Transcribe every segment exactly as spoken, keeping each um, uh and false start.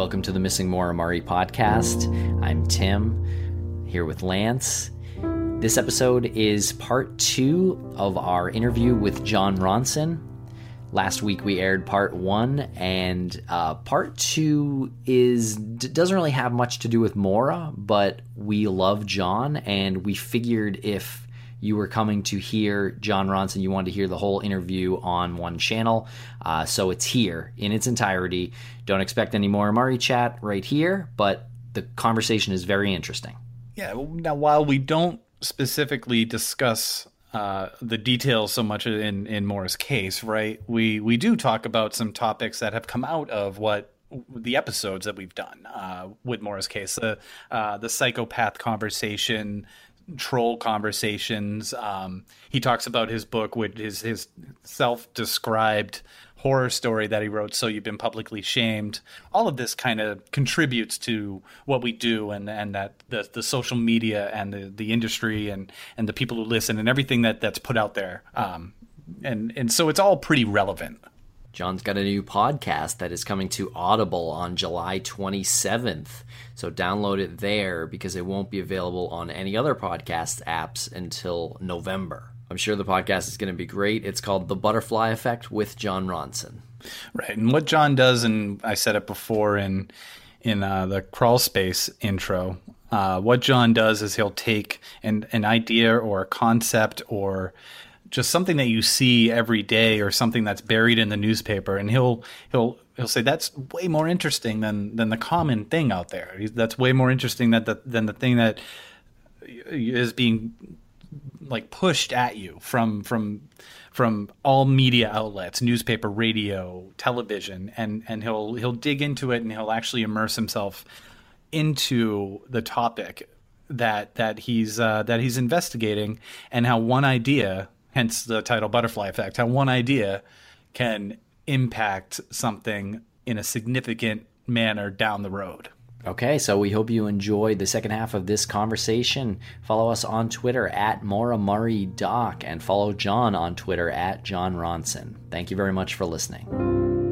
welcome to the Missing Maura Murray podcast. I'm Tim, here with Lance. This episode is part two of our interview with Jon Ronson. Last week we aired part one, and uh, part two is doesn't really have much to do with Maura, but we love Jon, and we figured if you were coming to hear Jon Ronson, you wanted to hear the whole interview on one channel. Uh, so it's here in its entirety. Don't expect any more Murray chat right here, but the conversation is very interesting. Yeah, now while we don't specifically discuss uh, the details so much in, in Maura's case, right, we, we do talk about some topics that have come out of what the episodes that we've done uh, with Maura's case, the, uh, the psychopath conversation, troll conversations. Um, he talks about his book, which is his self-described horror story that he wrote, So You've Been Publicly Shamed. All of this kind of contributes to what we do, and, and that the, the social media and the, the industry and, and the people who listen and everything that, that's put out there. Um, and, and so it's all pretty relevant. Jon's got a new podcast that is coming to Audible on July twenty-seventh. So download it there because it won't be available on any other podcast apps until November. I'm sure the podcast is going to be great. It's called The Butterfly Effect with Jon Ronson. Right. And what Jon does, and I said it before in in uh, the Crawl Space intro, uh, what Jon does is he'll take an, an idea or a concept or just something that you see every day or something that's buried in the newspaper, and he'll he'll he'll say that's way more interesting than than the common thing out there. That's way more interesting than the than the thing that is being like pushed at you from from from all media outlets, newspaper, radio, television, and and he'll he'll dig into it, and he'll actually immerse himself into the topic that that he's uh, that he's investigating, and how one idea, hence the title Butterfly Effect, how one idea can impact something in a significant manner down the road. Okay, so we hope you enjoyed the second half of this conversation. Follow us on Twitter at Maura Murray Doc, and follow Jon on Twitter at Jon Ronson. Thank you very much for listening.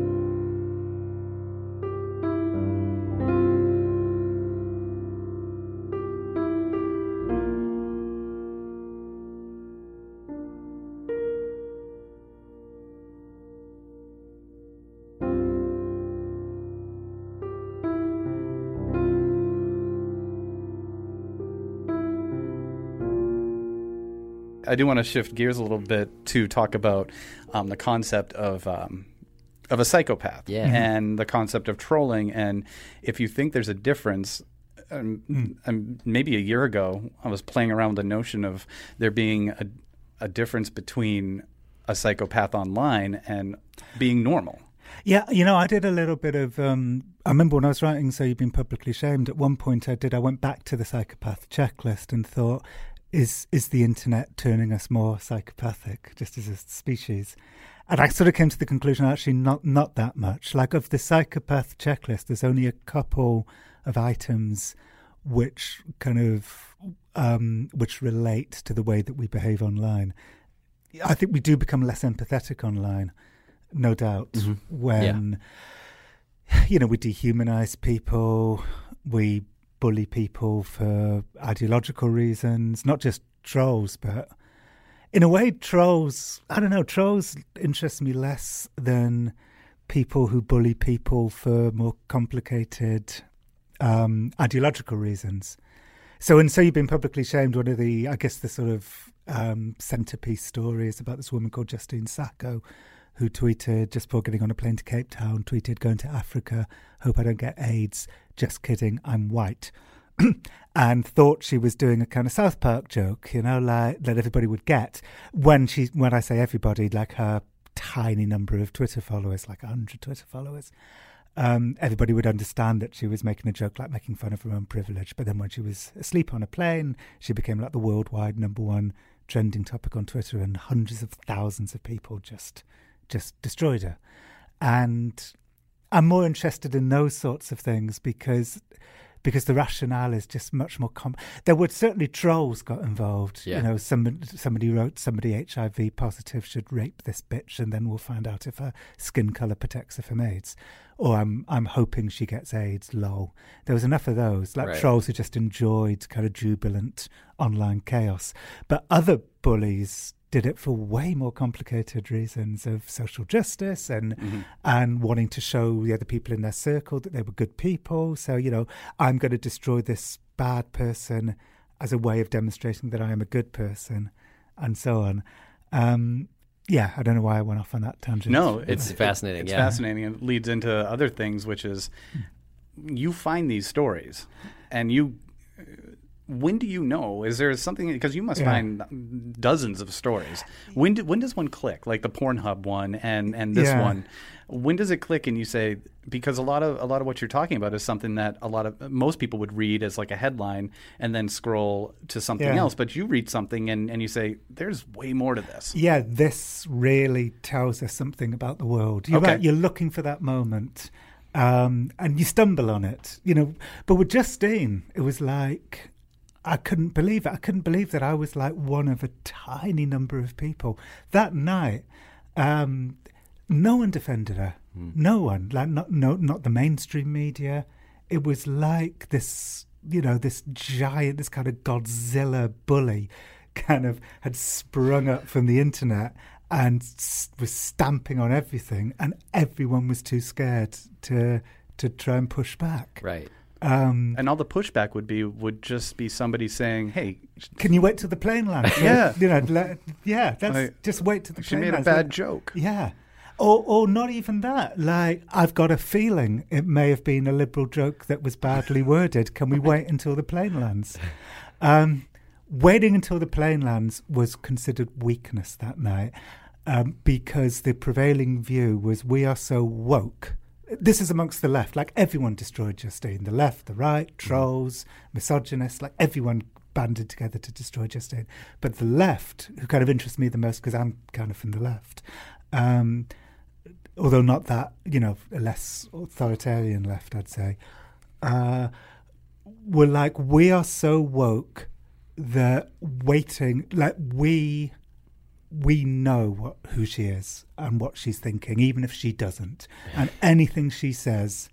I do want to shift gears a little bit to talk about um, the concept of um, of a psychopath, yeah. and the concept of trolling. And if you think there's a difference, um, mm. um, maybe a year ago, I was playing around with the notion of there being a, a difference between a psychopath online and being normal. Yeah, you know, I did a little bit of, um, I remember when I was writing So You've Been Publicly Shamed, at one point I did, I went back to the psychopath checklist and thought, Is is the internet turning us more psychopathic, just as a species? And I sort of came to the conclusion, actually, not not that much. Like, of the psychopath checklist, there's only a couple of items which kind of um, which relate to the way that we behave online. I think we do become less empathetic online, no doubt. Mm-hmm. When yeah. you know, we dehumanize people, we bully people for ideological reasons, not just trolls, but in a way, trolls, I don't know, trolls interest me less than people who bully people for more complicated um, ideological reasons. So, and So You've Been Publicly Shamed, one of the, I guess, the sort of um, centerpiece stories about this woman called Justine Sacco, who tweeted, just before getting on a plane to Cape Town, tweeted, going to Africa, hope I don't get AIDS, just kidding, I'm white. And thought she was doing a kind of South Park joke, you know, like that everybody would get. When she, when I say everybody, like her tiny number of Twitter followers, like one hundred Twitter followers, um, everybody would understand that she was making a joke, like making fun of her own privilege. But then when she was asleep on a plane, she became like the worldwide number one trending topic on Twitter, and hundreds of thousands of people just just destroyed her. And I'm more interested in those sorts of things because because the rationale is just much more com- there were certainly trolls got involved. Yeah. You know, somebody, somebody wrote, somebody H I V positive should rape this bitch and then we'll find out if her skin colour protects her from AIDS. Or I'm I'm hoping she gets AIDS, lol. There was enough of those, like Right. trolls who just enjoyed kind of jubilant online chaos. But other bullies did it for way more complicated reasons of social justice and Mm-hmm. and wanting to show the other people in their circle that they were good people. So, you know, I'm going to destroy this bad person as a way of demonstrating that I am a good person, and so on. Um, yeah, I don't know why I went off on that tangent. No, It's fascinating, It's yeah. fascinating. It leads into other things, which is you find these stories, and you. When do you know? Is there something, because you must Yeah. find dozens of stories. When do, when does one click? Like the Pornhub one and, and this Yeah. one. When does it click and you say, because a lot of a lot of what you're talking about is something that a lot of most people would read as like a headline and then scroll to something Yeah. else, but you read something and, and you say, there's way more to this. Yeah, this really tells us something about the world. You're Okay. right, you're looking for that moment, um, and you stumble on it, you know. But with Justine, it was like, I couldn't believe it. I couldn't believe that I was like one of a tiny number of people. That night, um, no one defended her. No one, like not no not the mainstream media. It was like this, you know, this giant, this kind of Godzilla bully kind of had sprung up from the internet and s- was stamping on everything, and everyone was too scared to to try and push back. Right. Um, And all the pushback would be would just be somebody saying, "Hey, Can you wait till the plane lands? Yeah. you know, let, yeah. That's Like, just wait till the she plane made a lands. bad Like, joke." Yeah, or or not even that. Like, I've got a feeling it may have been a liberal joke that was badly worded. Can we wait until the plane lands? Um, waiting until the plane lands was considered weakness that night, um, because the prevailing view was we are so woke. This is amongst the left. Like, everyone destroyed Justine. The left, the right, trolls, misogynists, like everyone banded together to destroy Justine. But the left, who kind of interests me the most because I'm kind of from the left, um, although not that, you know, a less authoritarian left, I'd say, uh, were like, we are so woke that waiting, like we... we know what, who she is and what she's thinking, even if she doesn't. And anything she says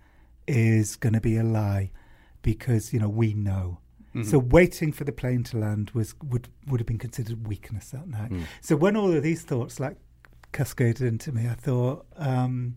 is going to be a lie because, you know, we know. Mm-hmm. So waiting for the plane to land was would, would have been considered weakness that night. Mm. So when all of these thoughts like cascaded into me, I thought, um,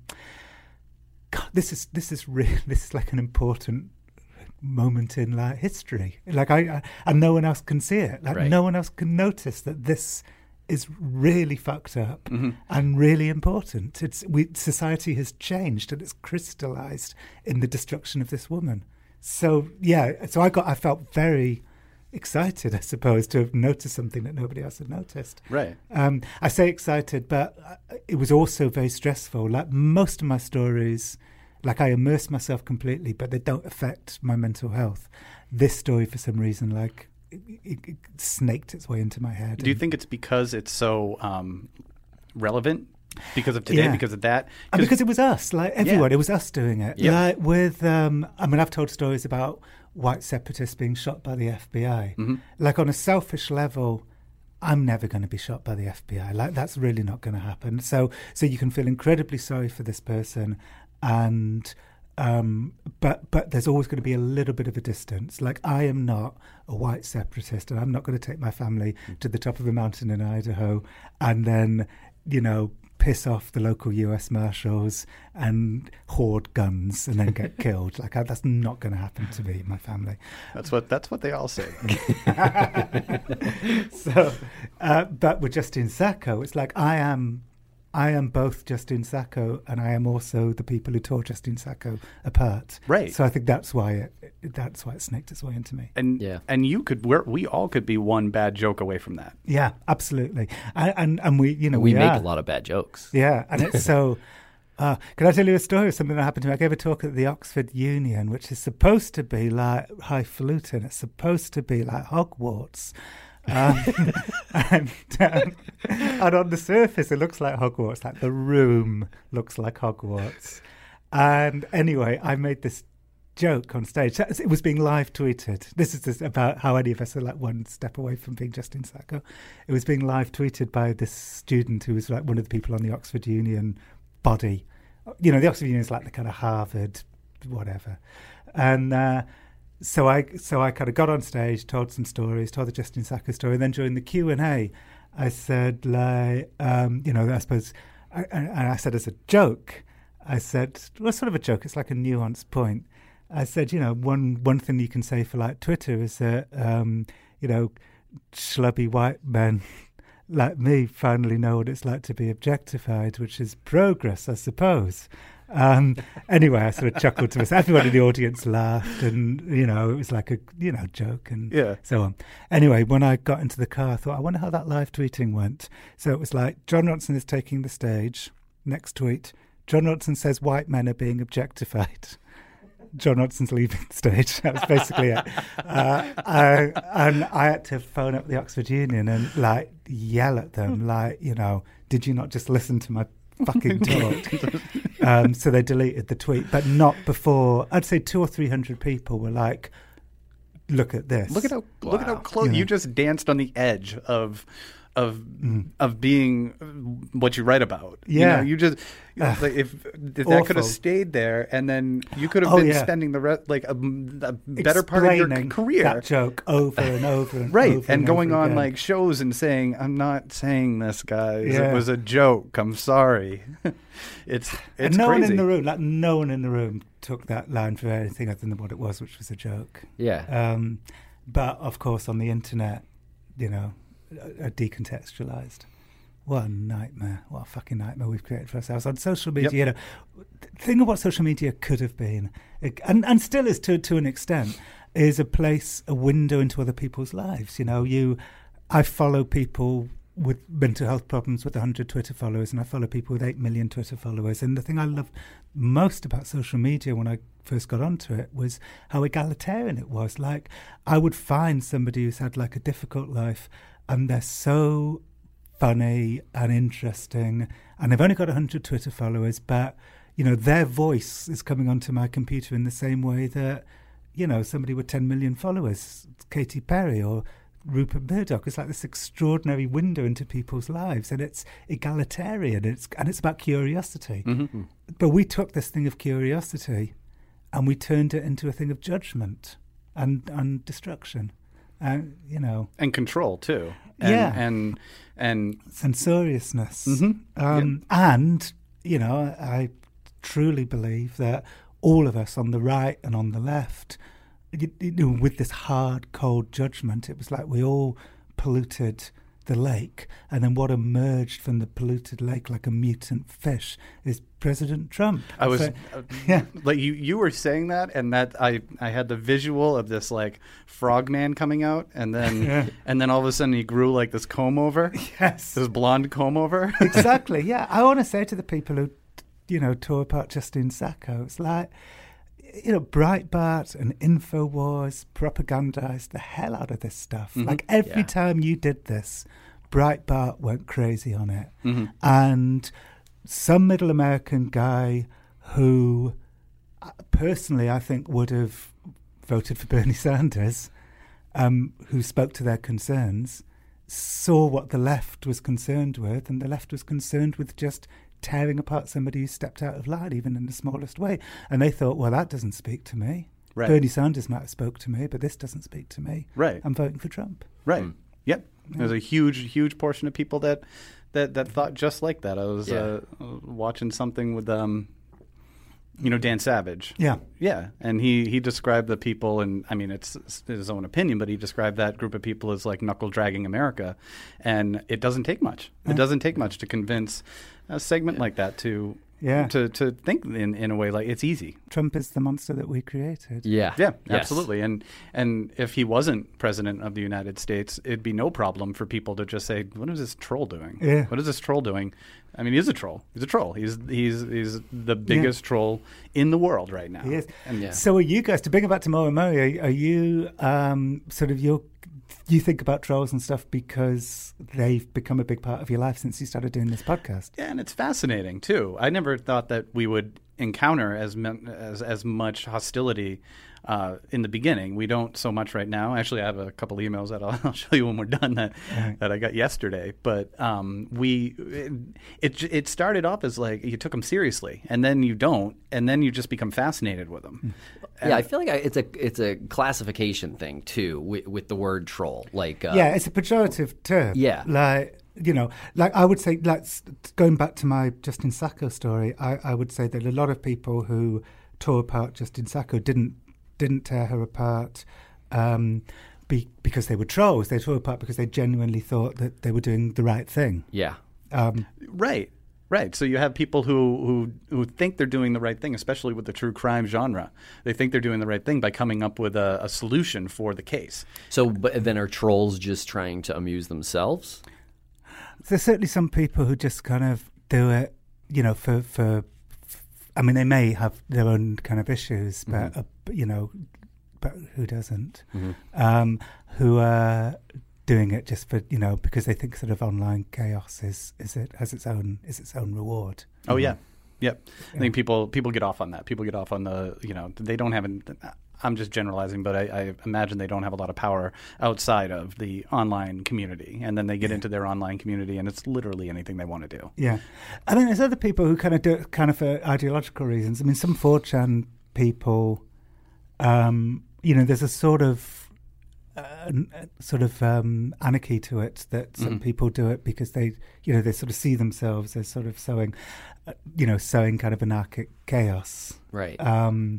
God, this is this is really this is like an important moment in like history. Like I, I and no one else can see it. Like Right. no one else can notice that this is really fucked up Mm-hmm. and really important. It's we society has changed and it's crystallized in the destruction of this woman. So yeah, so I got I felt very excited, I suppose, to have noticed something that nobody else had noticed. Right. Um, I say excited, but uh, it was also very stressful. Like most of my stories, like I immerse myself completely, but they don't affect my mental health. This story, for some reason, like it, it, it snaked its way into my head. Do you and- think it's because it's so um, relevant? Because of today? Yeah. Because of that? And because it was us, like everyone, it was us doing it. Yep. Like with, um, I mean, I've told stories about white separatists being shot by the F B I. Mhm. Like on a selfish level, I'm never going to be shot by the F B I. Like that's really not going to happen. So, so you can feel incredibly sorry for this person, and um, but but there's always going to be a little bit of a distance. Like I am not a white separatist, and I'm not going to take my family to the top of a mountain in Idaho, and then you know. piss off the local U S Marshals and hoard guns and then get killed. Like I, that's not going to happen to me and my family. That's what that's what they all say. So, uh, but with Justine Sacco, it's like I am, I am both Justine Sacco and I am also the people who tore Justine Sacco apart. Right. So I think that's why it, it that's why it snaked its way into me. And Yeah. and you could we're, we all could be one bad joke away from that. Yeah, absolutely. And and, and we, you know, we we, make are. a lot of bad jokes. Yeah, and it's so. Uh, can I tell you a story of something that happened to me? I gave a talk at the Oxford Union, which is supposed to be like highfalutin. It's supposed to be like Hogwarts. Um, and, um, and on the surface, it looks like Hogwarts. Like the room looks like Hogwarts. And anyway, I made this joke on stage. It was being live tweeted. This is just about how any of us are like one step away from being Justin Sacco. It was being live tweeted by this student who was like one of the people on the Oxford Union body. You know, the Oxford Union is like the kind of Harvard, whatever. And uh, so I so I kind of got on stage, told some stories, told the Justin Sacco story. And then during the Q and A, I said, like, um, you know, I suppose, I, and I said as a joke, I said, well, sort of a joke, it's like a nuanced point. I said, you know, one one thing you can say for like Twitter is that, um, you know, schlubby white men like me finally know what it's like to be objectified, which is progress, I suppose. Um, anyway, I sort of chuckled to myself. Everyone in the audience laughed, and you know, it was like a you know joke and yeah. so on. Anyway, when I got into the car, I thought, I wonder how that live tweeting went. So it was like, Jon Ronson is taking the stage. Next tweet, Jon Ronson says white men are being objectified. Jon Ronson's leaving the stage. That was basically it. Uh, I, and I had to phone up the Oxford Union and like yell at them, like, you know, did you not just listen to my fucking talk? um, so they deleted the tweet, but not before. I'd say two or three hundred people were like, "Look at this! Look at how Wow. look at how close Yeah. you just danced on the edge of of Mm. of being what you write about." Yeah. you, know, you just Ugh. like if, if that could have Awful. stayed there, and then you could have Oh, been yeah. spending the rest like a, a better part of your Explaining career. that joke over and over and Right, over and going over on again. like shows and saying, "I'm not saying this, guys. Yeah. It was a joke. I'm sorry." it's it's and no crazy. one in the room, like no one in the room, took that line for anything other than what it was, which was a joke. Yeah. Um, but of course, on the internet, you know, uh, decontextualized. What a nightmare! What a fucking nightmare we've created for ourselves on social media. Yep. You know, think of what social media could have been, it, and and still is to to an extent, is a place, a window into other people's lives. You know, you, I follow people with mental health problems with one hundred Twitter followers, and I follow people with eight million Twitter followers. And the thing I loved most about social media when I first got onto it was how egalitarian it was. Like, I would find somebody who's had like a difficult life, and they're so funny and interesting, and they've only got one hundred Twitter followers, but you know, their voice is coming onto my computer in the same way that, you know, somebody with ten million followers, Katy Perry or Rupert Murdoch, is like this extraordinary window into people's lives, and it's egalitarian, it's and it's about curiosity. Mm-hmm. But we took this thing of curiosity and we turned it into a thing of judgment and and destruction, and you know, and control too. And, Yeah. and and censoriousness. Mhm. Um, And, you know, I truly believe that all of us on the right and on the left, you, you know, with this hard, cold judgment, it was like we all polluted the lake. And then what emerged from the polluted lake like a mutant fish is President Trump. I was So- uh, yeah. like you you were saying that, and that I I had the visual of this like frogman coming out, and then Yeah. and then all of a sudden he grew like this comb over, Yes. this blonde comb over. Exactly, yeah. I want to say to the people who, you know, tore apart Justin Sacco, it's like, you know, Breitbart and InfoWars propagandized the hell out of this stuff. Mhm. Like, every Yeah. time you did this, Breitbart went crazy on it. Mhm. And some middle American guy who, uh, personally, I think would have voted for Bernie Sanders, um, who spoke to their concerns, saw what the left was concerned with, and the left was concerned with just tearing apart somebody who stepped out of line, even in the smallest way. And they thought, well, that doesn't speak to me. Right. Bernie Sanders might have spoke to me, but this doesn't speak to me. Right. I'm voting for Trump. Right. Mm. Yep. There's a huge, huge portion of people that that, that thought just like that. I was Yeah. uh, watching something with um, you know, Dan Savage. Yeah. Yeah, and he, he described the people, and I mean, it's, it's his own opinion, but he described that group of people as like knuckle dragging America, and it doesn't take much. It doesn't take much to convince a segment like that to Yeah. to to think in in a way like it's easy. Trump is the monster that we created. Yeah. Yeah, Yes. absolutely. And and if he wasn't president of the United States, it'd be no problem for people to just say, "What is this troll doing? Yeah. What is this troll doing?" I mean, he's a troll. He's a troll. He's he's he's the biggest troll in the world right now. He is. And Yeah. So are you guys, to bring it back to Mo and Murray, are, are you um, sort of, your, you think about trolls and stuff because they've become a big part of your life since you started doing this podcast? Yeah, and it's fascinating too. I never thought that we would encounter as as as much hostility uh, in the beginning. We don't so much right now. Actually, I have a couple emails that I'll, I'll show you when we're done that right. that I got yesterday. But um, we it, it it started off as like you took them seriously, and then you don't, and then you just become fascinated with them. Yeah, and I feel like I, it's a it's a classification thing too with, with the word troll. Like uh, yeah, it's a pejorative term. Yeah, like. You know, like I would say, like going back to my Justin Sacco story, I, I would say that a lot of people who tore apart Justin Sacco didn't didn't tear her apart um, be, because they were trolls. They tore apart because they genuinely thought that they were doing the right thing. Yeah, um, right, right. So you have people who, who who think they're doing the right thing, especially with the true crime genre. They think they're doing the right thing by coming up with a, a solution for the case. So, but then are trolls just trying to amuse themselves? There's certainly some people who just kind of do it, you know, for, for, I mean, they may have their own kind of issues, but, mm-hmm. uh, you know, but who doesn't? Mm-hmm. Um, who are doing it just for, you know, because they think sort of online chaos is, is it, has its own, is its own reward. Oh, mm-hmm. yeah. Yep. I think people people get off on that. People get off on the, you know, they don't have, an, I'm just generalizing, but I, I imagine they don't have a lot of power outside of the online community. And then they get yeah. into their online community and it's literally anything they want to do. Yeah. I mean, there's other people who kind of do it kind of for ideological reasons. I mean, some four chan people, um, you know, there's a sort of, uh, sort of um, anarchy to it that some mm-hmm. people do it because they, you know, they sort of see themselves as sort of sowing, uh, you know, sowing kind of anarchic chaos. Right. Um,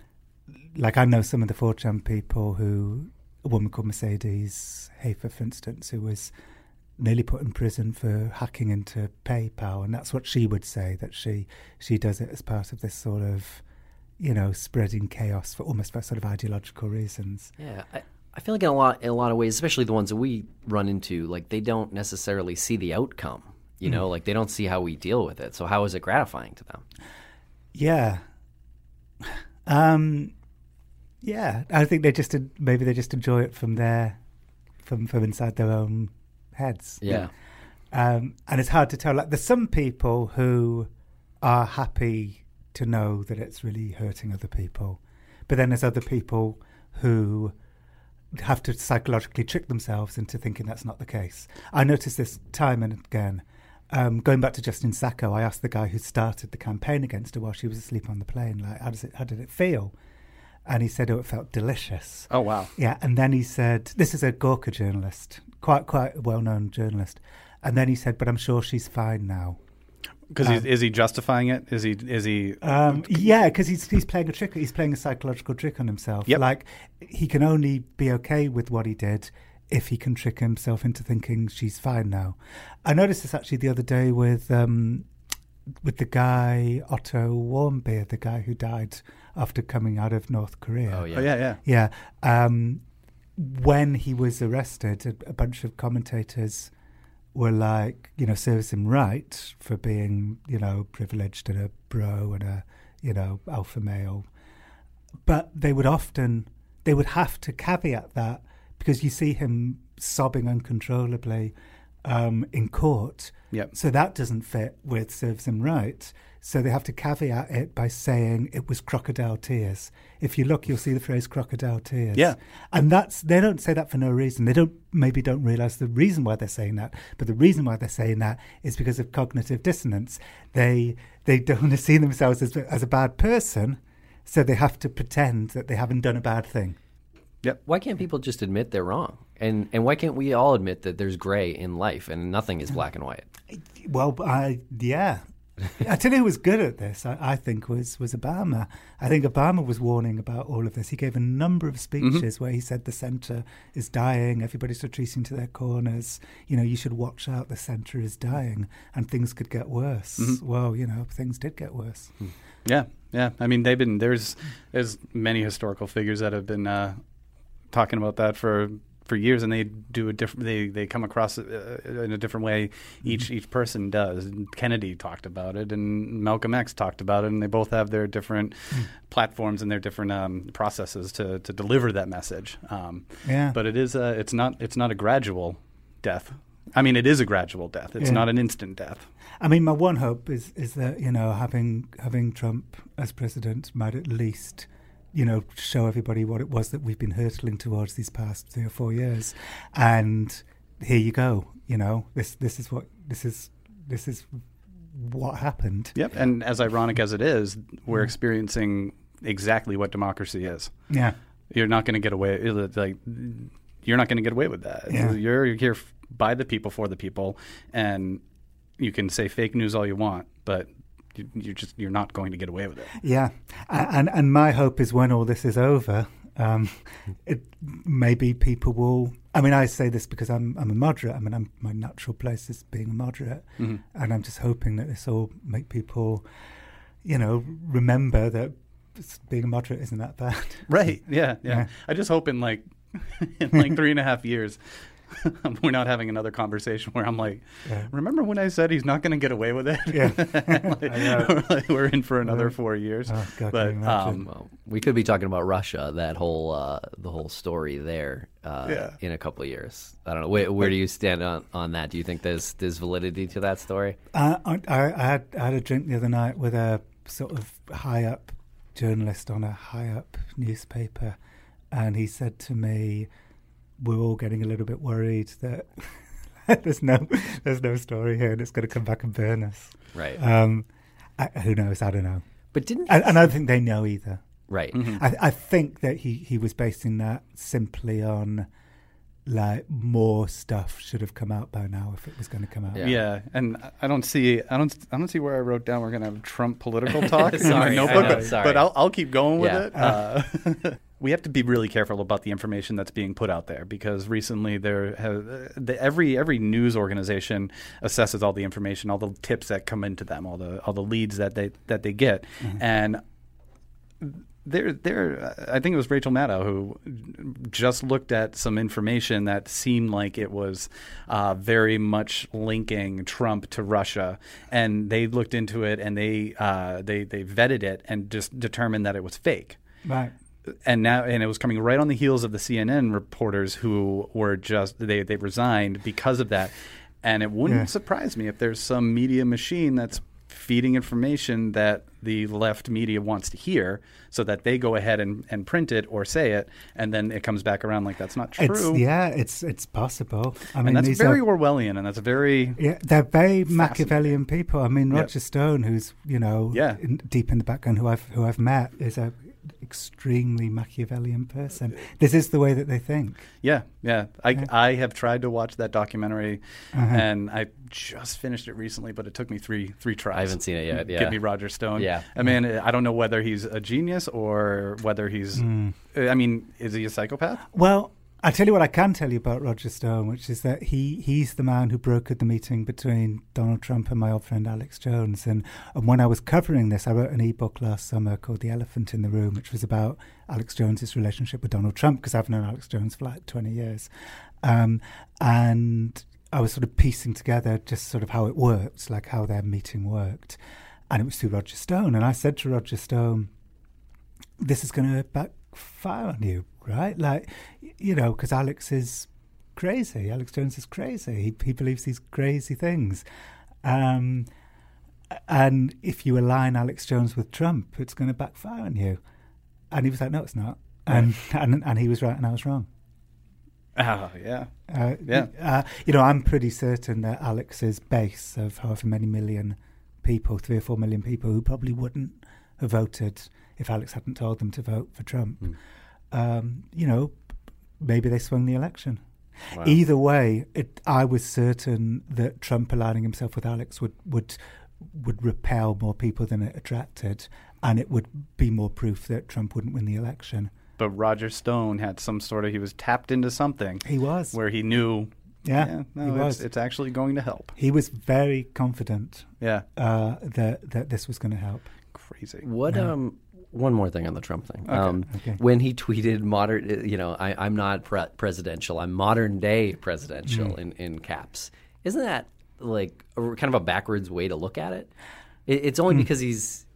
like I know some of the four chan people who, a woman called Mercedes Hafer, for instance, who was nearly put in prison for hacking into PayPal, and that's what she would say, that she she does it as part of this sort of, you know, spreading chaos for almost for sort of ideological reasons. Yeah, I, I feel like in a lot in a lot of ways, especially the ones that we run into, like they don't necessarily see the outcome. You mm. know, like they don't see how we deal with it. So how is it gratifying to them? Yeah. Um. Yeah, I think they just maybe they just enjoy it from their, from from inside their own heads. Yeah, um, and it's hard to tell. Like, there's some people who are happy to know that it's really hurting other people, but then there's other people who have to psychologically trick themselves into thinking that's not the case. I noticed this time and again. Um, going back to Justin Sacco, I asked the guy who started the campaign against her while she was asleep on the plane, like, how does it, how did it feel? And he said, oh, it felt delicious. Oh, wow. Yeah, and then he said, this is a Gawker journalist, quite quite a well-known journalist. And then he said, but I'm sure she's fine now. Because um, is he justifying it? Is he? Is he? Um, yeah, because he's he's playing a trick. He's playing a psychological trick on himself. Yep. Like, he can only be okay with what he did if he can trick himself into thinking she's fine now. I noticed this actually the other day with um, with the guy Otto Warmbier, the guy who died after coming out of North Korea. Oh, yeah. Oh, yeah, yeah. Yeah. Um, when he was arrested, a, a bunch of commentators were like, you know, serves him right for being, you know, privileged and a bro and a, you know, alpha male. But they would often, they would have to caveat that because you see him sobbing uncontrollably um, in court. Yep. So that doesn't fit with serves him right. So they have to caveat it by saying it was crocodile tears. If you look, you'll see the phrase crocodile tears. Yeah. And that's, they don't say that for no reason. They don't, maybe don't realize the reason why they're saying that. But the reason why they're saying that is because of cognitive dissonance. They, they don't see themselves as, as a bad person. So they have to pretend that they haven't done a bad thing. Yep. Why can't people just admit they're wrong? And and why can't we all admit that there's gray in life and nothing is black and white? Well, I, yeah. I tell you who was good at this, I, I think, was, was Obama. I think Obama was warning about all of this. He gave a number of speeches mm-hmm. where he said the centre is dying, everybody's retreating to their corners, you know, you should watch out, the centre is dying, and things could get worse. Mm-hmm. Well, you know, things did get worse. Yeah, yeah. I mean, they've been, there's, there's many historical figures that have been uh, talking about that for... for years, and they do a different. They, they come across it uh, in a different way. Each mm-hmm. each person does. And Kennedy talked about it, and Malcolm X talked about it, and they both have their different mm. platforms and their different um, processes to, to deliver that message. Um, yeah. But it is a, it's not it's not a gradual death. I mean, it is a gradual death. It's Yeah. not an instant death. I mean, my one hope is is that, you know, having having Trump as president might at least, you know, show everybody what it was that we've been hurtling towards these past three or four years, and here you go. You know, this this is what this is this is what happened. Yep. And as ironic as it is, we're experiencing exactly what democracy is. Yeah, You're not going to get away like you're not going to get away with that. Yeah. You're here by the people for the people, and you can say fake news all you want, but you, you're just you're not going to get away with it. yeah, A- and and my hope is when all this is over, um, it maybe people will. I mean, I say this because I'm I'm a moderate. I mean, I'm, my natural place is being a moderate, Mm-hmm. and I'm just hoping that this will make people, you know, remember that being a moderate isn't that bad. Right. Yeah, yeah. Yeah. I just hope in like in like three and a half years we're not having another conversation where I'm like, Yeah. remember when I said he's not going to get away with it? Yeah. Like, I know. we're, like, we're in for another Uh, four years. oh, God, but can you imagine? um, Well, we could be talking about Russia, that whole uh, the whole story there uh, Yeah. in a couple of years. I don't know. Where, where do you stand on, on that? Do you think there's there's validity to that story? Uh, I, I, I had I had a drink the other night with a sort of high up journalist on a high up newspaper, and he said to me, "We're all getting a little bit worried that there's no there's no story here, and it's going to come back and burn us." Right. Um, I, who knows? I don't know, but didn't and, and I don't think they know either. right. I, I think that he, he was basing that simply on like more stuff should have come out by now if it was going to come out. Yeah. yeah, and I don't see I don't I don't see where I wrote down we're going to have Trump political talk in my Sorry, I notebook, know, but, sorry. but I'll I'll keep going with Yeah. it. Uh, we have to be really careful about the information that's being put out there, because recently there have, the, every every news organization assesses all the information, all the tips that come into them, all the all the leads that they that they get, and there there I think it was Rachel Maddow who just looked at some information that seemed like it was uh, very much linking Trump to Russia, and they looked into it and they uh, they they vetted it and just determined that it was fake. Right. And now, and it was coming right on the heels of the C N N reporters who were just they they resigned because of that. And it wouldn't Yeah. surprise me if there's some media machine that's feeding information that the left media wants to hear, so that they go ahead and, and print it or say it, and then it comes back around like that's not true. It's, yeah, it's it's possible. I mean, and that's these very are, Orwellian, and that's very yeah, they're very Machiavellian people. I mean, Yep. Roger Stone, who's you know Yeah. in, deep in the background, who I've who I've met, is a extremely Machiavellian person. This is the way that they think. yeah yeah. I Yeah. I have tried to watch that documentary, Uh-huh. and I just finished it recently, but it took me three three tries. I haven't seen it yet. Yeah. Give me Roger Stone. Yeah. I mean, I don't know whether he's a genius or whether he's. Mm. I mean, is he a psychopath? Well, I'll tell you what I can tell you about Roger Stone, which is that he, he's the man who brokered the meeting between Donald Trump and my old friend Alex Jones. And, and when I was covering this, I wrote an ebook last summer called The Elephant in the Room, which was about Alex Jones's relationship with Donald Trump, because I've known Alex Jones for like twenty years. Um, and I was sort of piecing together just sort of how it worked, like how their meeting worked. And it was through Roger Stone. And I said to Roger Stone, this is going to backfire on you, right? Like, y- you know, because Alex is crazy. Alex Jones is crazy. He, he believes these crazy things. Um, and if you align Alex Jones with Trump, it's going to backfire on you. And he was like, no, it's not. And, and, and he was right and I was wrong. Oh, yeah. Uh, Yeah. Uh, you know, I'm pretty certain that Alex's base of however many million people, three or four million people, who probably wouldn't have voted if Alex hadn't told them to vote for Trump, Mm. um, you know, maybe they swung the election. Wow. Either way, it, I was certain that Trump aligning himself with Alex would, would would repel more people than it attracted, and it would be more proof that Trump wouldn't win the election. But Roger Stone had some sort of, he was tapped into something He was. where he knew, Yeah, yeah, no, he it's, was. it's actually going to help. He was very confident Yeah. uh, that that this was going to help. Crazy. What Yeah. um one more thing on the Trump thing. Okay. Um, Okay. When he tweeted modern, you know, I, I'm not pre- presidential. I'm modern day presidential in, in caps. Isn't that like a, kind of a backwards way to look at it? it it's only because he's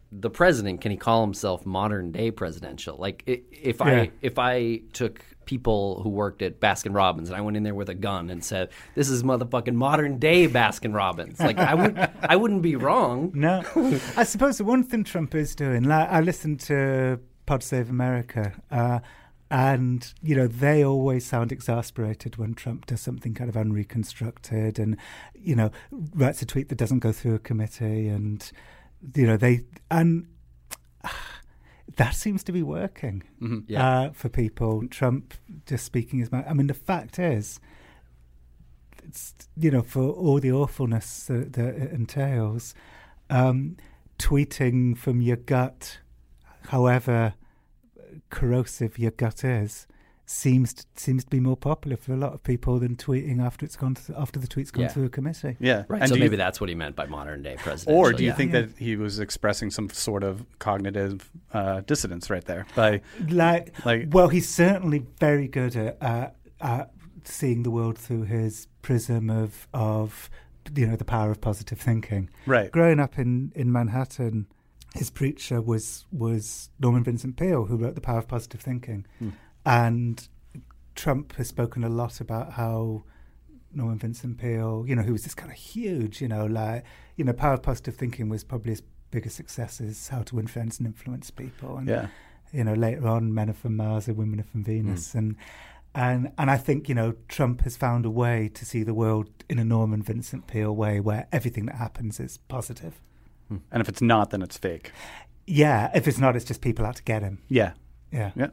the president, can he call himself modern day presidential? Like i- if Yeah. I if I took people who worked at Baskin Robbins and I went in there with a gun and said, "This is motherfucking modern day Baskin Robbins," like I would I wouldn't be wrong. No, I suppose the one thing Trump is doing, like I listened to Pod Save America, uh, and you know they always sound exasperated when Trump does something kind of unreconstructed, and you know writes a tweet that doesn't go through a committee, and you know they and. That seems to be working Mm-hmm. Yeah. uh, for people. Trump just speaking his mind. I mean, the fact is, it's, you know, for all the awfulness that, that it entails, um, tweeting from your gut, however corrosive your gut is, seems to, seems to be more popular for a lot of people than tweeting after it's gone th- after the tweet's gone Yeah. through a committee. Yeah. Right. And so do you- maybe that's what he meant by modern day presidential. Or do you yeah. think Yeah. that he was expressing some sort of cognitive uh, dissonance right there? By Like, Like- well, he's certainly very good at, uh, at seeing the world through his prism of of you know the power of positive thinking. right, Growing up in, in Manhattan, his preacher was was Norman Vincent Peale, who wrote The Power of Positive Thinking, and Trump has spoken a lot about how Norman Vincent Peale, you know, who was this kind of huge, you know, like you know, Power of Positive Thinking was probably his biggest success is How to Win Friends and Influence People, and yeah, you know, later on, Men Are From Mars and Women Are From Venus. Hmm. And and and I think, you know, Trump has found a way to see the world in a Norman Vincent Peale way where everything that happens is positive. and if it's not, then it's fake. Yeah, if it's not, it's just people out to get him. Yeah, Yeah. yeah,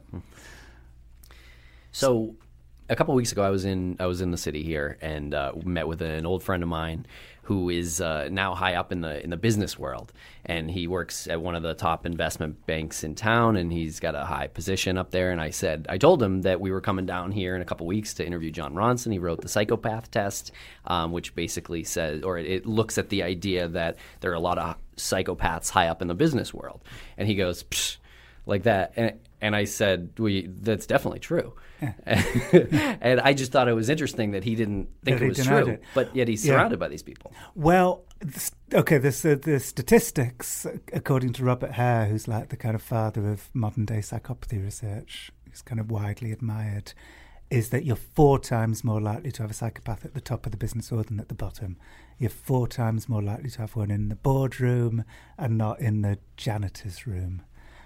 So, a couple of weeks ago, I was in I was in the city here and uh, met with an old friend of mine who is uh, now high up in the in the business world, and he works at one of the top investment banks in town, and he's got a high position up there. And I said, I told him that we were coming down here in a couple of weeks to interview John Ronson. He wrote the Psychopath Test, um, which basically says, or it, it looks at the idea that there are a lot of psychopaths high up in the business world. And he goes, Psh, like that, and and I said, we that's definitely true. And I just thought it was interesting that he didn't think That it he was denied true, it. but yet he's Yeah. surrounded by these people. Well, th- okay, the, the, the statistics, according to Robert Hare, who's like the kind of father of modern day psychopathy research, who's kind of widely admired, is that you're four times more likely to have a psychopath at the top of the business world than at the bottom. You're four times more likely to have one in the boardroom and not in the janitor's room.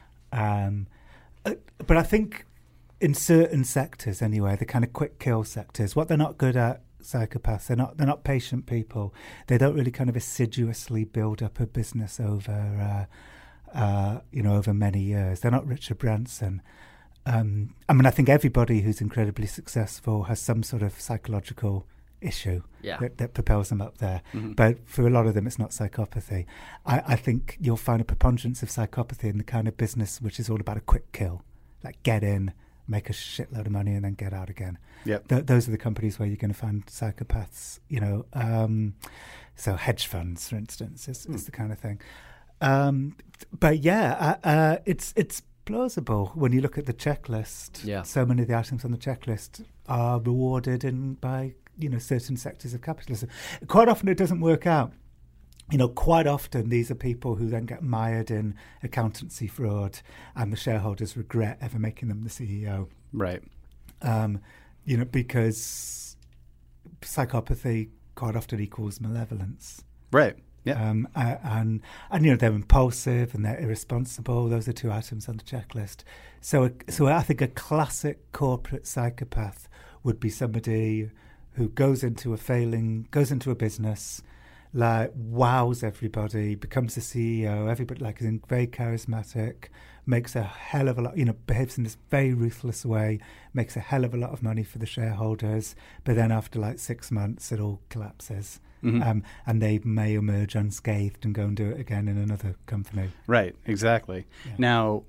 Um, uh, but I think in certain sectors, anyway, the kind of quick kill sectors, what they're not good at, psychopaths, they're not they're not patient people. They don't really kind of assiduously build up a business over, uh, uh, you know, over many years. They're not Richard Branson. Um, I mean, I think everybody who's incredibly successful has some sort of psychological issue Yeah. that, that propels them up there. But for a lot of them, it's not psychopathy. I, I think you'll find a preponderance of psychopathy in the kind of business which is all about a quick kill, like get in, make a shitload of money, and then get out again. Yep. Th- those are the companies where you're going to find psychopaths. You know, um, so hedge funds, for instance, is, is the kind of thing. Um, but yeah, uh, uh, it's it's plausible when you look at the checklist. Yeah. So many of the items on the checklist are rewarded in by you know certain sectors of capitalism. Quite often, it doesn't work out. You know, quite often these are people who then get mired in accountancy fraud, and the shareholders regret ever making them the C E O. right. Um, you know, because psychopathy quite often equals malevolence. Right. Yeah. Um, a- and and you know they're impulsive and they're irresponsible. Those are two items on the checklist. So, a, so I think a classic corporate psychopath would be somebody who goes into a failing, goes into a business, like wows everybody, becomes the C E O. Everybody like is very charismatic, makes a hell of a lot. You know, behaves in this very ruthless way, makes a hell of a lot of money for the shareholders. But then after like six months, it all collapses. Mhm. Um, and they may emerge unscathed and go and do it again in another company. Right, exactly. Yeah. Now,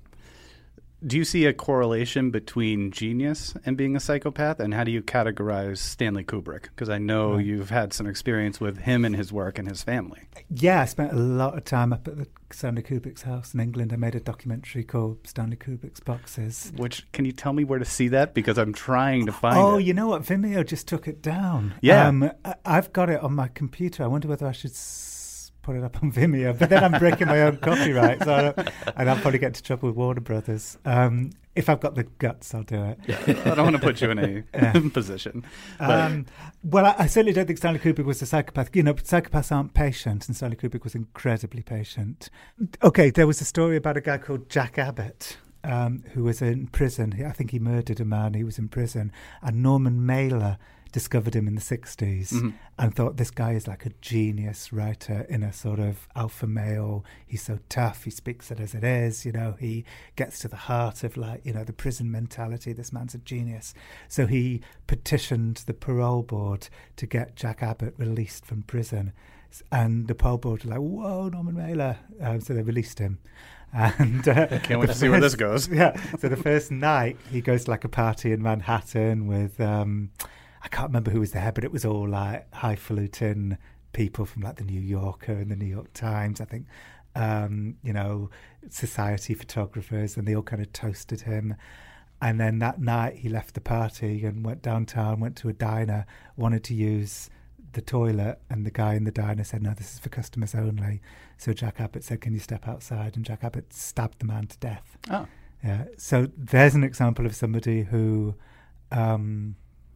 do you see a correlation between genius and being a psychopath? And how do you categorize Stanley Kubrick? Because I know Right. you've had some experience with him and his work and his family. Yeah, I spent a lot of time up at the Stanley Kubrick's house in England. I made a documentary called Stanley Kubrick's Boxes. Which, can you tell me where to see that? Because I'm trying to find Oh, it. you know what? Vimeo just took it down. Yeah. Um, I- I've got it on my computer. I wonder whether I should s- put put it up on Vimeo. But then I'm breaking my own copyright, so I don't, and I'll probably get into trouble with Warner Brothers. Um, if I've got the guts, I'll do it. I don't want to put you in a yeah. position. Um, well, I, I certainly don't think Stanley Kubrick was a psychopath. You know, psychopaths aren't patient, and Stanley Kubrick was incredibly patient. Okay, there was a story about a guy called Jack Abbott, um, who was in prison. I think he murdered a man. He was in prison. And Norman Mailer discovered him in the sixties mm-hmm. and thought this guy is like a genius writer in a sort of alpha male. He's so tough. He speaks it as it is. You know, he gets to the heart of, like, you know, the prison mentality. This man's a genius. So he petitioned the parole board to get Jack Abbott released from prison. And the parole board were like, whoa, Norman Mailer. Um, so they released him. And uh, I can't wait to see first, where this goes. Yeah. So the first night he goes to like a party in Manhattan with, um, I can't remember who was there, but it was all like highfalutin people from like the New Yorker and the New York Times, I think, um, you know, society photographers, and they all kind of toasted him. And then that night he left the party and went downtown, went to a diner, wanted to use the toilet, and the guy in the diner said, no, this is for customers only. So Jack Abbott said, can you step outside? And Jack Abbott stabbed the man to death. Oh. Yeah. So there's an example of somebody who... Um,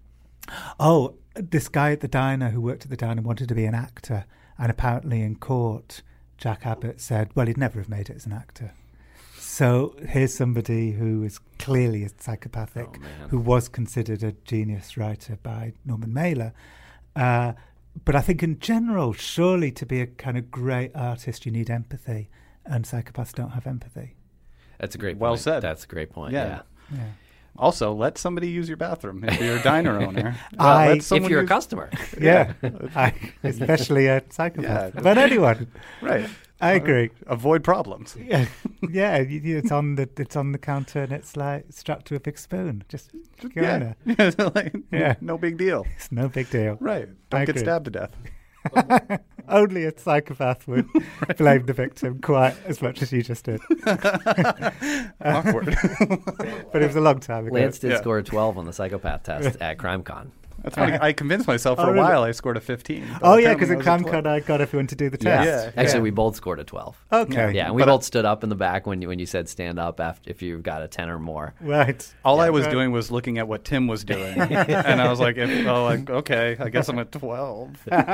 Oh, this guy at the diner who worked at the diner wanted to be an actor, and apparently in court, Jack Abbott said, well, he'd never have made it as an actor. So here's somebody who is clearly a psychopathic, oh, who was considered a genius writer by Norman Mailer. Uh, but I think in general, surely to be a kind of great artist, you need empathy, and psychopaths don't have empathy. That's a great point. Well said. That's a great point, yeah. yeah. Yeah. Also, let somebody use your bathroom if you're a diner owner. I, let if you're use, a customer. Yeah, I, especially a psychopath. Yeah. But anyone. Right. I agree. Uh, avoid problems. Yeah, yeah. You, you, it's on the it's on the counter and it's like strapped to a big spoon. Just go yeah. in there. like, yeah, no big deal. It's no big deal. Right. Don't I get agree. stabbed to death. Only a psychopath would blame the victim quite as much as you just did. Awkward. But it was a long time ago. Lance did yeah. score a twelve on the psychopath test at CrimeCon. That's funny. I convinced myself for oh, a really? while I scored a fifteen. Oh, yeah, because at CrimeCon I got everyone to do the test. Yeah. Actually, yeah. we both scored a twelve. Okay. Yeah, and we but both I, stood up in the back when you, when you said stand up after if you got a ten or more. Right. All yeah, I was right. doing was looking at what Tim was doing. And I was like, if, oh, like, okay, I guess I'm at twelve. But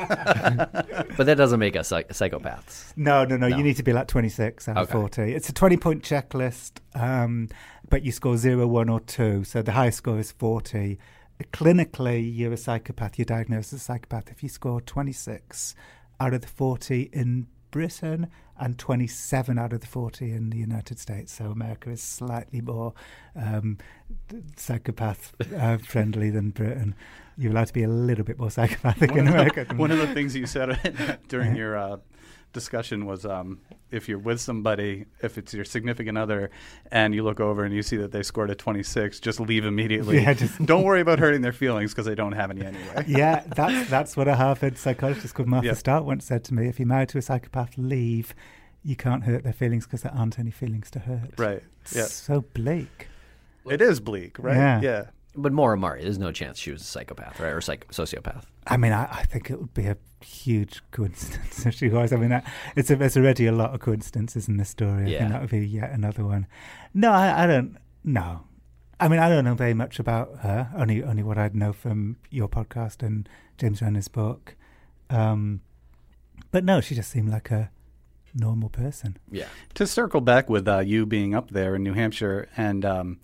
that doesn't make us psych- psychopaths. No, no, no, No. You need to be like twenty-six out of Okay. forty. It's a twenty-point checklist, um, but you score zero, one, or two. So the highest score is forty. Clinically, you're a psychopath. You're diagnosed as a psychopath if you score twenty-six out of the forty in Britain and twenty-seven out of the forty in the United States. So America is slightly more um, psychopath uh, friendly than Britain. You're allowed to be a little bit more psychopathic in America. The, one of the things you said during your uh, discussion was um, if you're with somebody, if it's your significant other, and you look over and you see that they scored a twenty-six, just leave immediately. Yeah, just don't worry about hurting their feelings because they don't have any anyway. Yeah, that's that's what a Harvard psychologist called Martha Yeah. Stark once said to me. If you're married to a psychopath, leave. You can't hurt their feelings because there aren't any feelings to hurt. Right. It's Yeah. so bleak. It is bleak, right? Yeah. Yeah. But Maura Murray, there's no chance she was a psychopath, right? Or psych- sociopath. I mean, I, I think it would be a huge coincidence if she was. I mean, that, it's a, there's already a lot of coincidences in this story. I Yeah. think that would be yet another one. No, I, I don't. No, I mean, I don't know very much about her. Only, only what I'd know from your podcast and James Renner's book. Um, but no, she just seemed like a normal person. Yeah. To circle back with uh, you being up there in New Hampshire and um,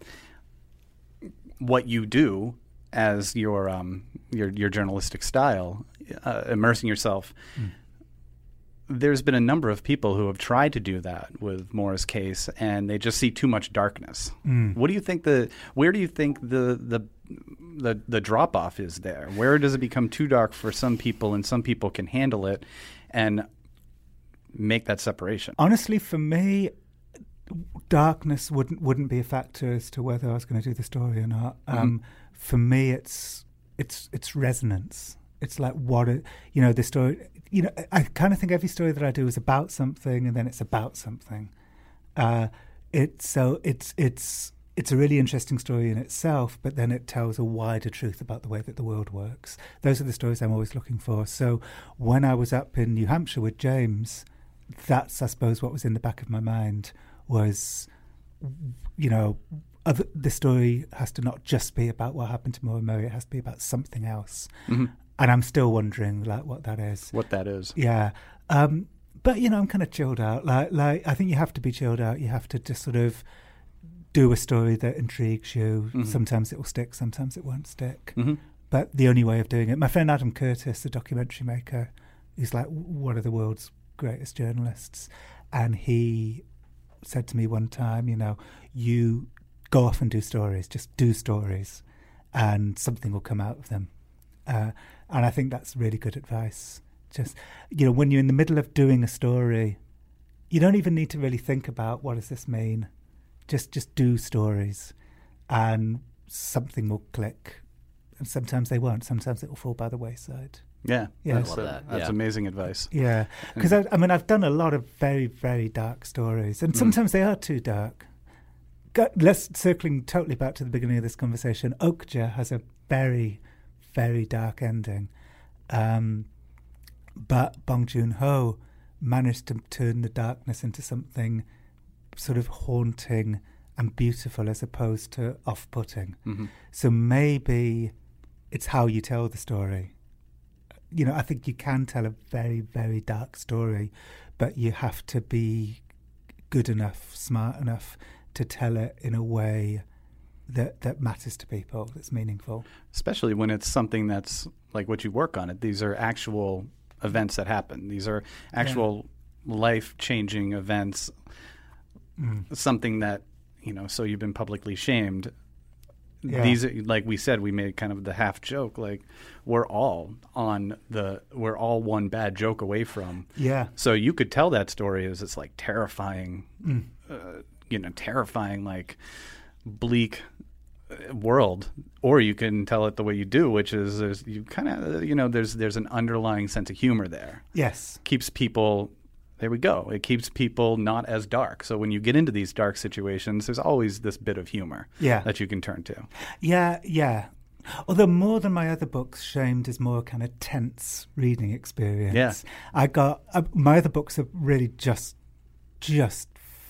what you do as your um, your your journalistic style, uh, immersing yourself. Mm. There's been a number of people who have tried to do that with Maura's case, and they just see too much darkness. Mm. What do you think the? Where do you think the the the, the drop off is there? Where does it become too dark for some people, and some people can handle it, and make that separation? Honestly, for me, darkness wouldn't wouldn't be a factor as to whether I was going to do the story or not. Mm-hmm. Um, for me, it's it's it's resonance. It's like what it, you know. The story, you know. I kind of think every story that I do is about something, and then it's about something. Uh, it's so it's it's it's a really interesting story in itself, but then it tells a wider truth about the way that the world works. Those are the stories I'm always looking for. So when I was up in New Hampshire with James, that's, I suppose, what was in the back of my mind was, you know, other, the story has to not just be about what happened to Maura Murray, it has to be about something else. Mm-hmm. And I'm still wondering, like, what that is. What that is. Yeah. Um, but, you know, I'm kind of chilled out. Like, like, I think you have to be chilled out. You have to just sort of do a story that intrigues you. Mm-hmm. Sometimes it will stick, sometimes it won't stick. Mm-hmm. But the only way of doing it... My friend Adam Curtis, the documentary maker, he's like one of the world's greatest journalists. And he said to me one time, you know, you go off and do stories. Just do stories. And something will come out of them. Uh, and I think that's really good advice. Just, you know, when you're in the middle of doing a story, you don't even need to really think about what does this mean. Just just do stories and something will click. And sometimes they won't. Sometimes it will fall by the wayside. Yeah, yeah. That's, I love a, that. that's yeah. amazing advice. Yeah, because I, I mean, I've done a lot of very, very dark stories, and sometimes mm. they are too dark. Go, let's circling totally back to the beginning of this conversation. Okja has a very, very dark ending, um, but Bong Joon-ho managed to turn the darkness into something sort of haunting and beautiful as opposed to off-putting. Mm-hmm. So maybe it's how you tell the story. You know, I think you can tell a very, very dark story, but you have to be good enough, smart enough to tell it in a way that that matters to people, that's meaningful. Especially when it's something that's like what you work on it. These are actual events that happen. These are actual yeah. life-changing events. Mm. Something that, you know, so you've been publicly shamed. Yeah. These, like we said, we made kind of the half joke, like we're all on the, we're all one bad joke away from. Yeah. So you could tell that story as this like terrifying, mm. uh, you know, terrifying, like bleak world, or you can tell it the way you do, which is, is you kind of, you know, there's, there's an underlying sense of humor there. Yes. Keeps people... There we go. It keeps people not as dark. So when you get into these dark situations, there's always this bit of humor yeah. that you can turn to. Yeah, yeah. Although more than my other books, Shamed is more kind of tense reading experience. Yeah. I got uh, my other books are really just, just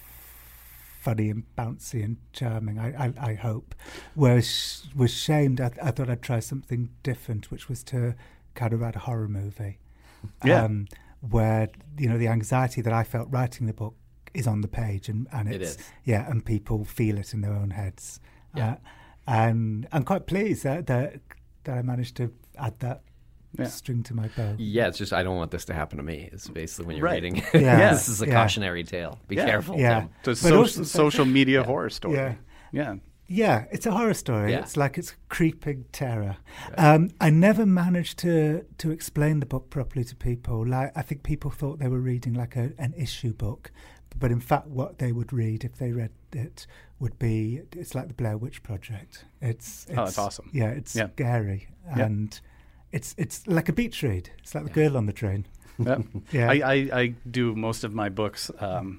funny and bouncy and charming. I, I, I hope. Whereas with Shamed, I, I thought I'd try something different, which was to kind of write a horror movie. Yeah. Um, where, you know, the anxiety that I felt writing the book is on the page, and, and it's, it is. yeah, and people feel it in their own heads. Yeah. Uh, and I'm quite pleased that, that, that I managed to add that yeah. string to my bow. Yeah, it's just, I don't want this to happen to me. It's basically when you're right. reading. Yeah. yeah. This is a yeah. cautionary tale. Be yeah. careful. Yeah. Tim. It's a so- also, social media yeah. horror story. Yeah. Yeah. Yeah, it's a horror story. Yeah. It's like it's creeping terror. Right. Um, I never managed to to explain the book properly to people. Like, I think people thought they were reading like a, an issue book, but in fact, what they would read if they read it would be, it's like the Blair Witch Project. It's, it's oh, that's awesome. Yeah, it's yeah. scary, and yeah. it's it's like a beach read. It's like the yeah. girl on the train. Yeah, yeah. I, I, I do most of my books. Um,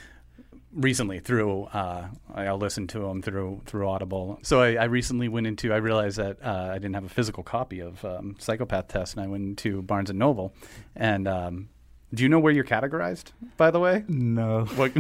Recently, through uh, I'll listen to them through through Audible. So I, I recently went into. I realized that uh, I didn't have a physical copy of um, Psychopath Test, and I went into Barnes and Noble. And um, do you know where you're categorized? By the way, no. Like,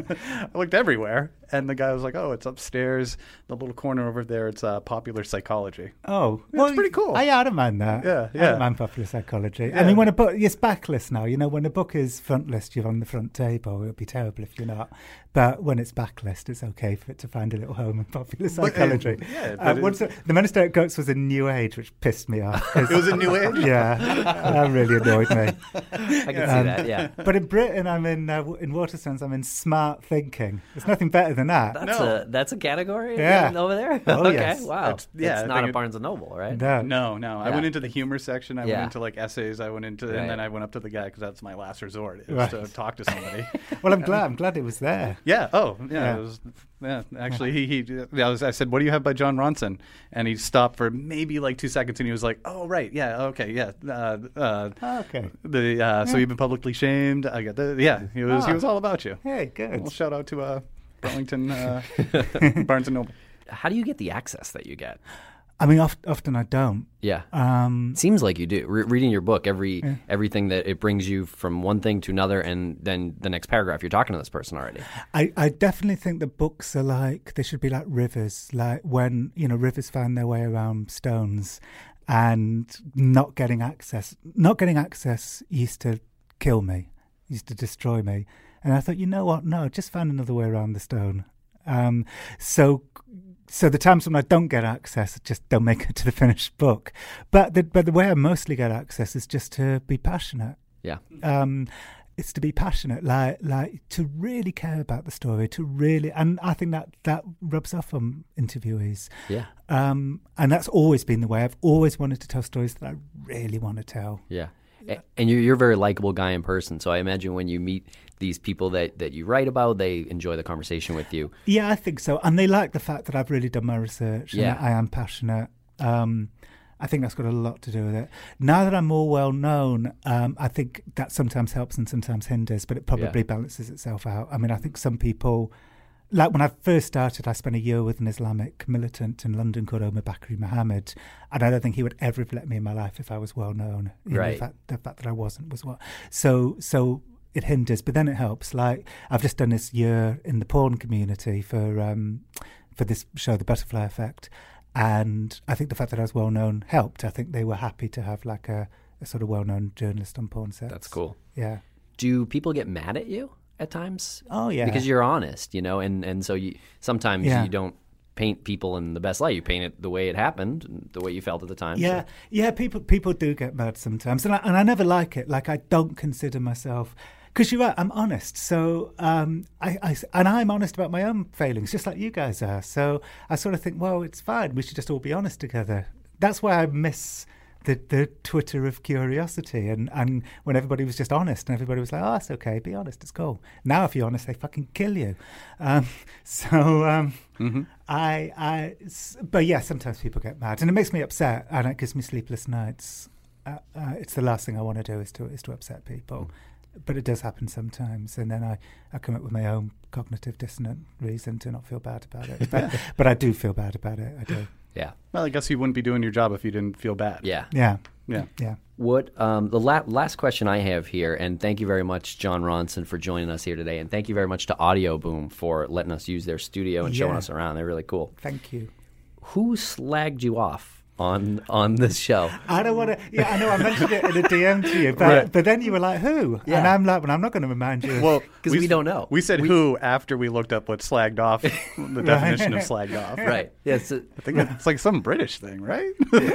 I looked everywhere, and the guy was like, "Oh, it's upstairs, the little corner over there. It's uh, popular psychology." Oh, that's well, pretty cool. I, I don't mind that. Yeah, yeah. I don't mind popular psychology. Yeah. I mean, when a book, it's backlist now. You know, when a book is front list, you're on the front table. It would be terrible if you're not. But when it's backlist, it's okay for it to find a little home in popular psychology. But, uh, yeah, uh, once the, the Menasteric Goats was a new age, which pissed me off. It was a new age? Yeah, that really annoyed me. I can um, see that, yeah. But in Britain, I'm in, uh, in Waterstones, I'm in smart thinking. There's nothing better than that. That's, no. a, that's a category yeah. over there? Oh, okay, yes. wow. It's, yeah, it's not a Barnes and Noble, right? No, no. no. I yeah. went into the humor section. I yeah. went into like essays. I went into, right. and then I went up to the guy because that's my last resort, is right. to talk to somebody. Well, I'm glad. I'm glad it was there. Yeah. Oh, yeah. Yeah. It was, yeah. Actually, he he. I, was, I said, "What do you have by John Ronson?" And he stopped for maybe like two seconds, and he was like, "Oh, right. Yeah. Okay. Yeah. Uh, uh, okay. The uh, yeah. so you've been publicly shamed. I got the yeah. He was oh. he was all about you. Hey, good. Well, shout out to uh, Burlington, uh, Barnes and Noble. How do you get the access that you get? I mean, oft, often I don't. Yeah. Um, Seems like you do. Re- reading your book, every Yeah. everything that it brings you from one thing to another, and then the next paragraph, you're talking to this person already. I, I definitely think that books are like, they should be like rivers, like when, you know, rivers find their way around stones, and not getting access, not getting access used to kill me, used to destroy me. And I thought, you know what, no, just find another way around the stone. Um, so... So the times when I don't get access, I just don't make it to the finished book. But the, but the way I mostly get access is just to be passionate. Yeah. Um, it's to be passionate, like like to really care about the story, to really, and I think that that rubs off on interviewees. Yeah. Um, and that's always been the way. I've always wanted to tell stories that I really want to tell. Yeah. A- And you're, you're a very likable guy in person, so I imagine when you meet these people that, that you write about, they enjoy the conversation with you. Yeah, I think so. And they like the fact that I've really done my research and Yeah. that I am passionate. Um, I think that's got a lot to do with it. Now that I'm more well known, um, I think that sometimes helps and sometimes hinders, but it probably Yeah. balances itself out. I mean, I think some people, like when I first started, I spent a year with an Islamic militant in London called Omar Bakri Mohammed, and I don't think he would ever have let me in my life if I was well known. You know, Right. the fact, the fact that I wasn't was what. So, so it hinders, but then it helps. Like I've just done this year in the porn community for um, for this show, The Butterfly Effect, and I think the fact that I was well known helped. I think they were happy to have like a, a sort of well known journalist on porn sets. That's cool. Yeah. Do people get mad at you at times? Oh yeah. Because you're honest, you know, and, and so you sometimes Yeah. you don't paint people in the best light. You paint it the way it happened, and the way you felt at the time. Yeah, So- yeah. People people do get mad sometimes, and I, and I never like it. Like I don't consider myself, because you're right. I'm honest. So um, I, I and I'm honest about my own failings, just like you guys are. So I sort of think, well, it's fine. We should just all be honest together. That's why I miss the the Twitter of curiosity, and and when everybody was just honest, and everybody was like, oh, it's okay, be honest, it's cool. Now, if you're honest, they fucking kill you. Um, so. Um, Mm-hmm. I, I, s- but yeah, sometimes people get mad, and it makes me upset, and it gives me sleepless nights. Uh, uh, it's the last thing I want to do is to is to upset people, but it does happen sometimes, and then I, I come up with my own cognitive dissonant reason to not feel bad about it. But but I do feel bad about it. I do. Yeah. Well, I guess you wouldn't be doing your job if you didn't feel bad. Yeah. Yeah, Yeah. yeah. What um, the la- last question I have here, and thank you very much, John Ronson, for joining us here today, and thank you very much to Audio Boom for letting us use their studio and showing Yeah. us around. They're really cool. Thank you. Who slagged you off on on this show? I don't want to. Yeah, I know. I mentioned it in a D M to you, but Right. but then you were like, "Who?" Yeah. And I'm like, "Well, I'm not going to remind you." Well, Because we, s- don't know. We said who after we looked up what slagged off, the definition of slagged off. Right. Yes. Yeah, I think it's like some British thing, right?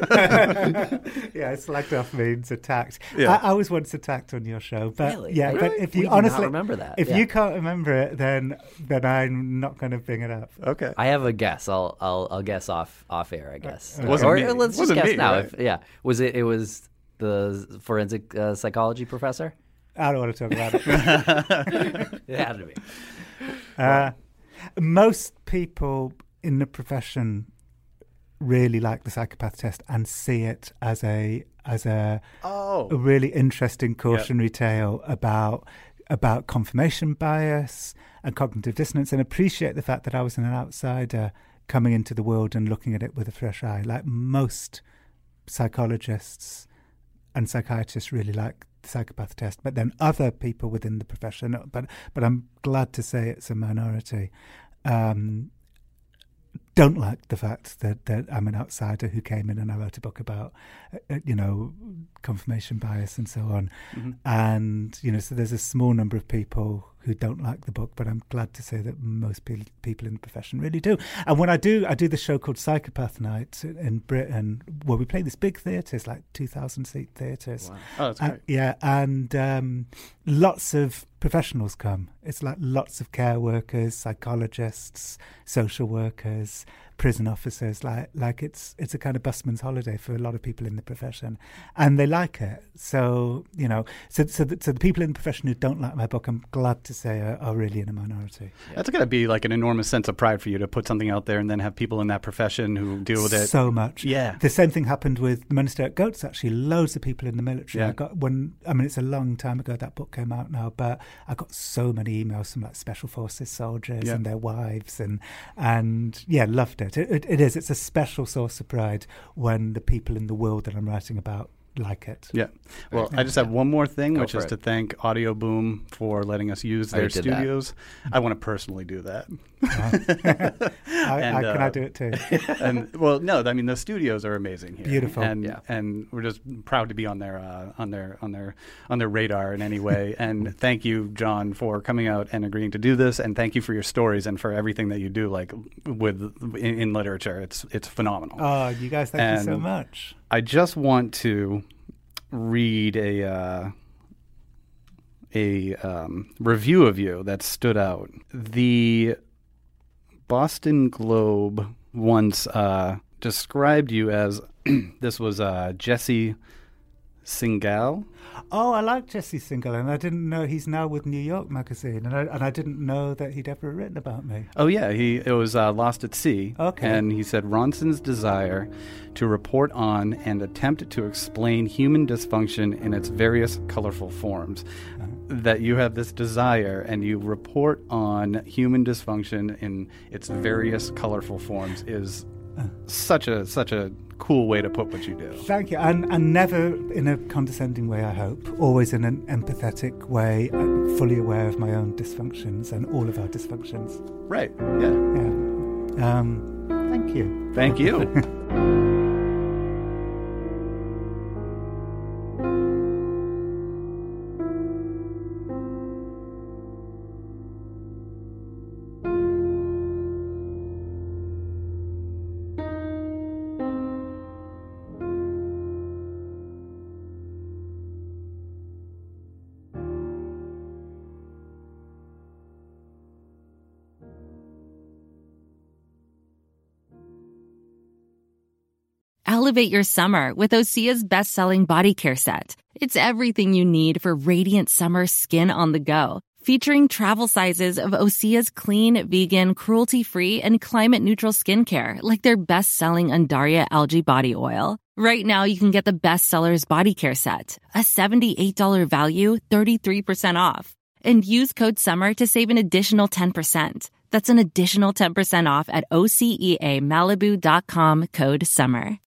Yeah, slagged off means attacked. Yeah. I, I was once attacked on your show, but Really? yeah, but Really? if We you do not honestly remember that. if Yeah. you can't remember it, then then I'm not going to bring it up. Okay. I have a guess. I'll I'll, I'll guess off off air. I guess. It wasn't or me. let's just Wasn't guess me, now. right? If, yeah. Was it? It was the forensic uh, psychology professor. I don't want to talk about it. It had to be. Uh, most people in the profession really like the psychopath test and see it as a as a Oh. a really interesting cautionary tale about about confirmation bias and cognitive dissonance, and appreciate the fact that I was an outsider coming into the world and looking at it with a fresh eye. Like most psychologists and psychiatrists really like the psychopath test, but then other people within the profession, but but I'm glad to say it's a minority, um, don't like the fact that, that I'm an outsider who came in and I wrote a book about, uh, you know, confirmation bias and so on. Mm-hmm. And, you know, so there's a small number of people who don't like the book, but I'm glad to say that most pe- people in the profession really do. And when I do, I do the show called Psychopath Night in Britain, where we play this big theatres, like two thousand seat theatres. Wow. Oh, that's Uh, great. yeah, and um, lots of professionals come. It's like lots of care workers, psychologists, social workers, prison officers, like like it's it's a kind of busman's holiday for a lot of people in the profession, and they like it. So you know, so so the, so the people in the profession who don't like my book, I'm glad to say, are, are really in a minority. That's got to be like an enormous sense of pride for you to put something out there and then have people in that profession who deal with it so much. Yeah, the same thing happened with The Men Who Stare at Goats. Actually, loads of people in the military. Yeah. I got when I mean it's a long time ago that book came out now, but I got so many emails from like special forces soldiers yeah. and their wives, and and yeah, loved it. It, it. It is. It's a special source of pride when the people in the world that I'm writing about like it. Yeah. Well, I just have one more thing, Go which is it. to thank Audio Boom for letting us use I their did that. studios. I want to personally do that. I, And, I, can uh, I do it too? And well, no, I mean the studios are amazing here. Beautiful. and Yeah. and we're just proud to be on their uh, on their on their on their radar in any way. And thank you, John, for coming out and agreeing to do this. And thank you for your stories and for everything that you do, like with in, in literature. It's it's phenomenal. Oh, you guys, thank you so And much. I just want to read a uh, a um, review of you that stood out. The Boston Globe once uh, described you as this was uh, Jesse Singal. Oh, I like Jesse Singal, and I didn't know he's now with New York Magazine, and I, and I didn't know that he'd ever written about me. Oh yeah, he it was uh, Lost at Sea. Okay. And he said Ronson's desire to report on and attempt to explain human dysfunction in its various colorful forms. Uh-huh. That you have this desire and you report on human dysfunction in its various colorful forms is Uh. such a such a cool way to put what you do. Thank you, and, and never in a condescending way, I hope. Always in an empathetic way, uh, fully aware of my own dysfunctions and all of our dysfunctions. Right. Yeah. Yeah. Um, thank you. Thank you. Elevate your summer with Osea's best-selling body care set. It's everything you need for radiant summer skin on the go. Featuring travel sizes of Osea's clean, vegan, cruelty-free, and climate-neutral skincare, like their best-selling Undaria algae body oil. Right now, you can get the bestsellers body care set, a seventy-eight dollars value, thirty-three percent off. And use code SUMMER to save an additional ten percent. That's an additional ten percent off at O C E A Malibu dot com, code SUMMER.